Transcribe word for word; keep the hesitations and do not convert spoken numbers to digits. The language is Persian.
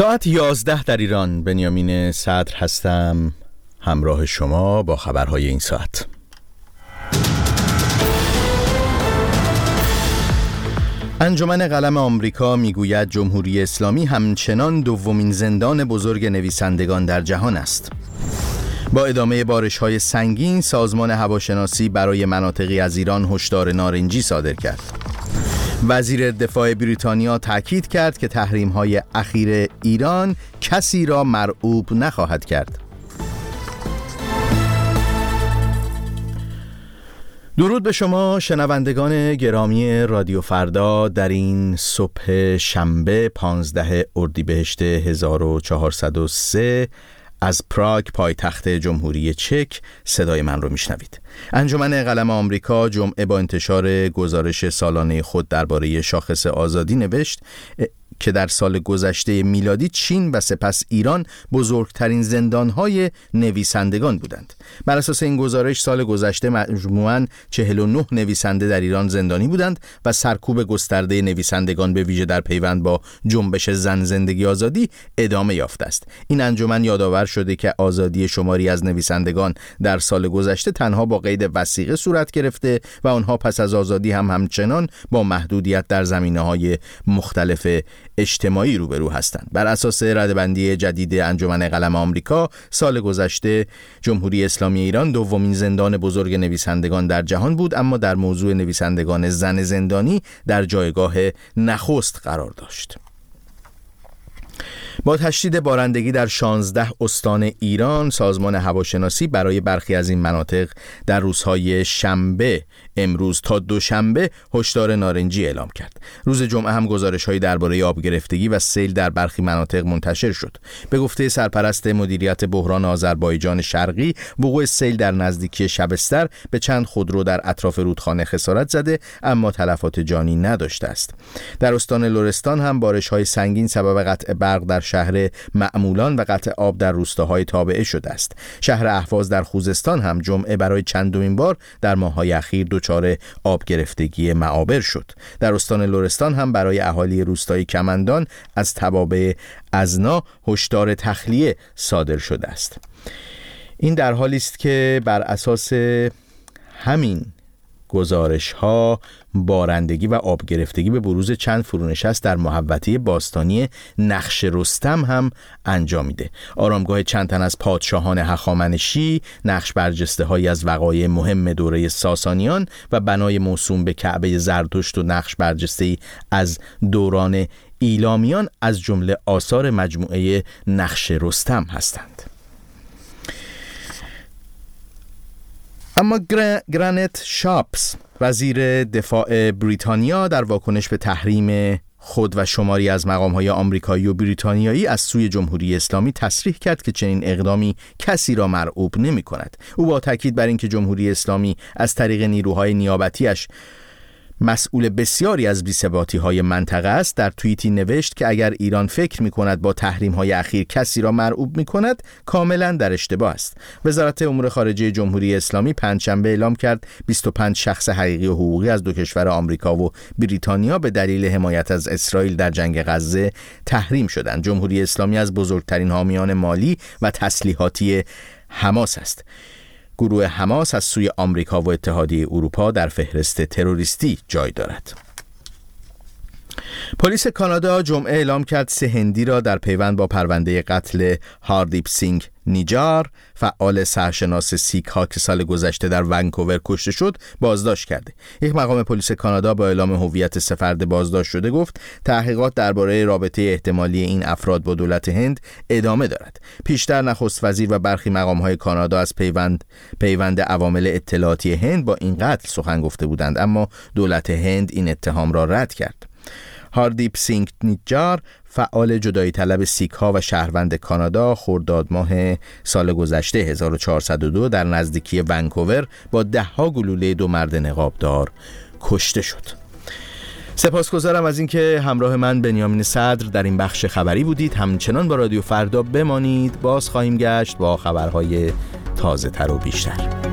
ساعت یازده در ایران. بنیامین صدر هستم همراه شما با خبرهای این ساعت. انجمن قلم آمریکا میگوید جمهوری اسلامی همچنان دومین زندان بزرگ نویسندگان در جهان است. با ادامه بارش‌های سنگین، سازمان هواشناسی برای مناطقی از ایران هشدار نارنجی صادر کرد. وزیر دفاع بریتانیا تاکید کرد که تحریم‌های اخیر ایران کسی را مرعوب نخواهد کرد. درود به شما شنوندگان گرامی رادیو فردا. در این صبح شنبه پانزده اردیبهشت هزار و چهارصد و سه از پراگ پایتخت جمهوری چک صدای من رو میشنوید. انجمن قلم آمریکا جمعه با انتشار گزارش سالانه خود درباره شاخص آزادی نوشت که در سال گذشته میلادی چین و سپس ایران بزرگترین زندانهای نویسندگان بودند. بر اساس این گزارش سال گذشته مجموعاً چهل و نه نویسنده در ایران زندانی بودند و سرکوب گسترده نویسندگان به ویژه در پیوند با جنبش زن زندگی آزادی ادامه یافته است. این انجمن یادآور شده که آزادی شماری از نویسندگان در سال گذشته تنها با قید وثیقه صورت گرفته و آنها پس از آزادی هم همچنان با محدودیت در زمینه‌های مختلف اجتماعی روبرو هستند. بر اساس ردبندی جدید انجمن قلم آمریکا سال گذشته جمهوری اسلامی ایران دومین زندان بزرگ نویسندگان در جهان بود، اما در موضوع نویسندگان زن زندانی در جایگاه نخست قرار داشت. با تشدید بارندگی در شانزده استان ایران، سازمان هواشناسی برای برخی از این مناطق در روزهای شنبه امروز تا دوشنبه هشدار نارنجی اعلام کرد. روز جمعه هم گزارش‌هایی درباره آب گرفتگی و سیل در برخی مناطق منتشر شد. به گفته سرپرست مدیریت بحران آذربایجان شرقی، وقوع سیل در نزدیکی شبستر به چند خودرو در اطراف رودخانه خسارت زده اما تلفات جانی نداشته است. در استان لرستان هم بارش‌های سنگین سبب قطع برق در شهر معمولان و قطع آب در روستاهای تابعه شده است. شهر اهواز در خوزستان هم جمعه برای چندمین بار در ماه‌های اخیر دچار آب گرفتگی معابر شد. در استان لرستان هم برای اهالی روستای کمندان از توابع ازنا هشدار تخلیه صادر شده است. این در حالی است که بر اساس همین گزارش ها بارندگی و آب گرفتگی به بروز چند فرونشست در محوطه باستانی نقش رستم هم انجامیده. آرامگاه چند تن از پادشاهان هخامنشی، نقش برجسته هایی از وقایع مهم دوره ساسانیان و بنای موسوم به کعبه زرتشت و نقش برجسته از دوران ایلامیان از جمله آثار مجموعه نقش رستم هستند. اما گرانت شاپس وزیر دفاع بریتانیا در واکنش به تحریم خود و شماری از مقام‌های آمریکایی و بریتانیایی از سوی جمهوری اسلامی تصریح کرد که چنین اقدامی کسی را مرعوب نمی‌کند. او با تاکید بر اینکه جمهوری اسلامی از طریق نیروهای نیابتی‌اش مسئول بسیاری از بی‌ثباتی‌های منطقه است، در توییتی نوشت که اگر ایران فکر می‌کند با تحریم‌های اخیر کسی را مرعوب می‌کند کاملاً در اشتباه است. وزارت امور خارجه جمهوری اسلامی پنجشنبه اعلام کرد بیست و پنج شخص حقیقی و حقوقی از دو کشور آمریکا و بریتانیا به دلیل حمایت از اسرائیل در جنگ غزه تحریم شدند. جمهوری اسلامی از بزرگترین حامیان مالی و تسلیحاتی حماس است. گروه حماس از سوی آمریکا و اتحادیه اروپا در فهرست تروریستی جای دارد. پلیس کانادا جمعه اعلام کرد سه هندی را در پیوند با پرونده قتل هاردیپ سینگ نیجار، فعال سرشناس سیک ها که سال گذشته در ونکوور کشته شد، بازداشت کرده. یک مقام پلیس کانادا با اعلام هویت سه فرد بازداشت شده گفت تحقیقات درباره رابطه احتمالی این افراد با دولت هند ادامه دارد. پیشتر نخست وزیر و برخی مقام‌های کانادا از پیوند پیوند عوامل اطلاعاتی هند با این قتل سخن گفته بودند، اما دولت هند این اتهام را رد کرد. هاردیپ سینگ نیجار فعال جدایی طلب سیک ها و شهروند کانادا خرداد ماه سال گذشته هزار و چهارصد و دو در نزدیکی ونکوور با ده ها گلوله دو مرد نقابدار کشته شد. سپاسگزارم از اینکه همراه من بنیامین صدر در این بخش خبری بودید. همچنان با رادیو فردا بمانید. باز خواهیم گشت با خبرهای تازه تر و بیشتر.